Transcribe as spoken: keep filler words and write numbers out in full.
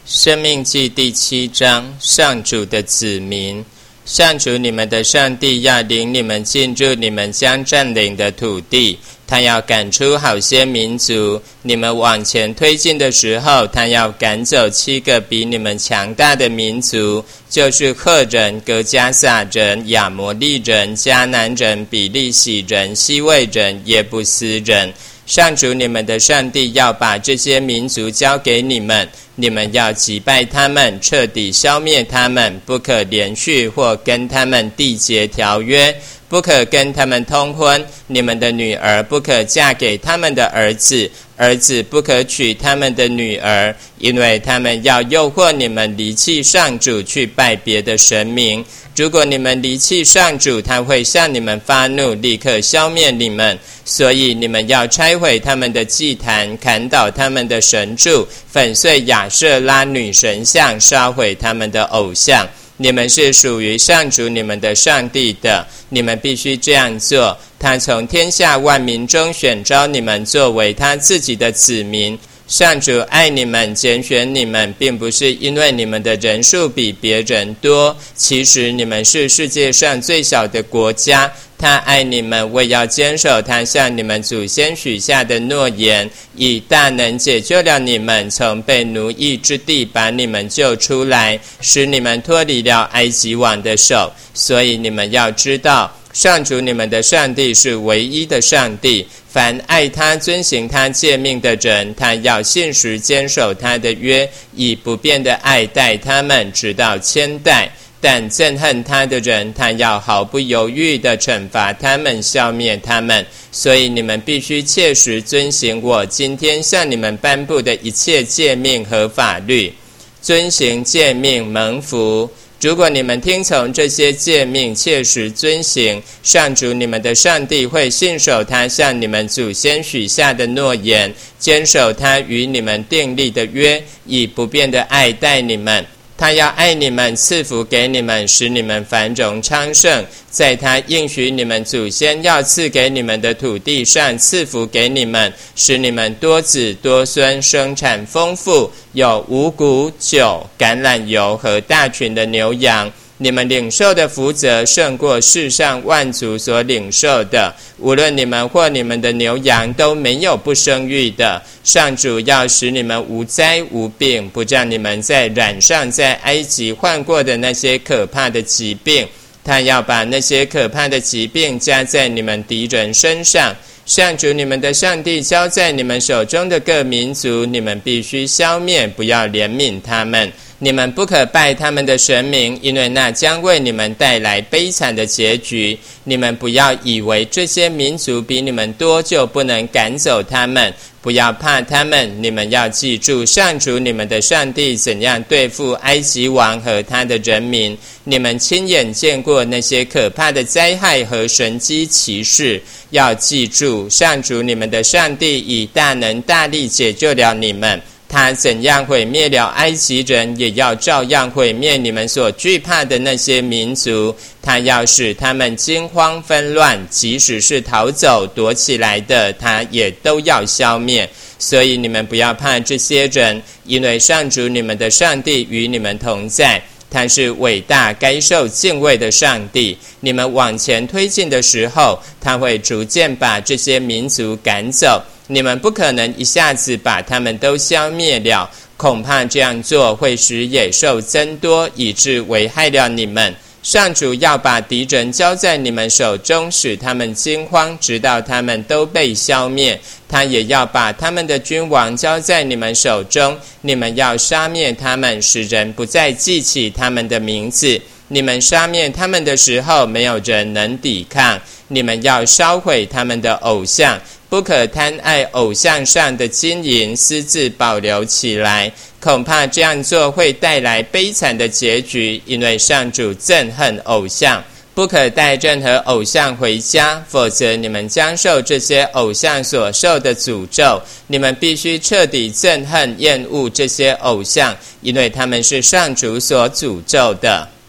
申命记第七章，上主的子民。上主你们的上帝要领你们进入你们将占领的土地，他要赶出好些民族。你们往前推进的时候，他要赶走七个比你们强大的民族，就是赫人、革迦撒人、亚摩利人、迦南人、比利洗人、西魏人、耶布斯人。上主你们的上帝要把这些民族交给你们，你们要击败他们，彻底消灭他们，不可连续或跟他们缔结条约，不可跟他们通婚，你们的女儿不可嫁给他们的儿子，儿子不可娶他们的女儿，因为他们要诱惑你们离弃上主，去拜别的神明。如果你们离弃上主，他会向你们发怒，立刻消灭你们。所以你们要拆毁他们的祭坛，砍倒他们的神柱，粉碎亚舍拉女神像，烧毁他们的偶像。你们是属于上主你们的上帝的，你们必须这样做。他从天下万民中选召你们作为他自己的子民。上主爱你们，拣选你们，并不是因为你们的人数比别人多，其实你们是世界上最小的国家。他爱你们，为要坚守他向你们祖先许下的诺言，以大能解救了你们，从被奴役之地把你们救出来，使你们脱离了埃及王的手。所以你们要知道，上主你们的上帝是唯一的上帝，凡爱他遵行他诫命的人，他要信实坚守他的约，以不变的爱待他们，直到千代。但憎恨他的人，他要毫不犹豫地惩罚他们，消灭他们。所以你们必须切实遵行我今天向你们颁布的一切诫命和法律，遵行诫命蒙福。如果你们听从这些诫命，切实遵行，上主你们的上帝会信守他向你们祖先许下的诺言，坚守他与你们订立的约，以不变的爱待你们。他要爱你们，赐福给你们，使你们繁荣昌盛，在他应许你们祖先要赐给你们的土地上赐福给你们，使你们多子多孙，生产丰富，有五谷、酒、橄榄油和大群的牛羊。你们领受的福泽胜过世上万族所领受的，无论你们或你们的牛羊都没有不生育的。上主要使你们无灾无病，不让你们再染上在埃及患过的那些可怕的疾病。他要把那些可怕的疾病加在你们敌人身上。上主你们的上帝交在你们手中的各民族，你们必须消灭，不要怜悯他们。你们不可拜他们的神明，因为那将为你们带来悲惨的结局。你们不要以为这些民族比你们多就不能赶走他们，不要怕他们。你们要记住上主你们的上帝怎样对付埃及王和他的人民。你们亲眼见过那些可怕的灾害和神迹奇事，要记住上主你们的上帝以大能大力解救了你们。他怎样毁灭了埃及人，也要照样毁灭你们所惧怕的那些民族。他要使他们惊慌纷乱，即使是逃走躲起来的，他也都要消灭。所以你们不要怕这些人，因为上主你们的上帝与你们同在。他是伟大该受敬畏的上帝。你们往前推进的时候，他会逐渐把这些民族赶走。你们不可能一下子把他们都消灭了，恐怕这样做会使野兽增多，以致危害了你们。上主要把敌人交在你们手中，使他们惊慌，直到他们都被消灭。他也要把他们的君王交在你们手中，你们要杀灭他们，使人不再记起他们的名字。你们杀灭他们的时候，没有人能抵抗。你们要烧毁他们的偶像，不可贪爱偶像上的金银，私自保留起来，恐怕这样做会带来悲惨的结局，因为上主憎恨偶像。不可带任何偶像回家，否则你们将受这些偶像所受的诅咒。你们必须彻底憎恨厌恶这些偶像，因为他们是上主所诅咒的。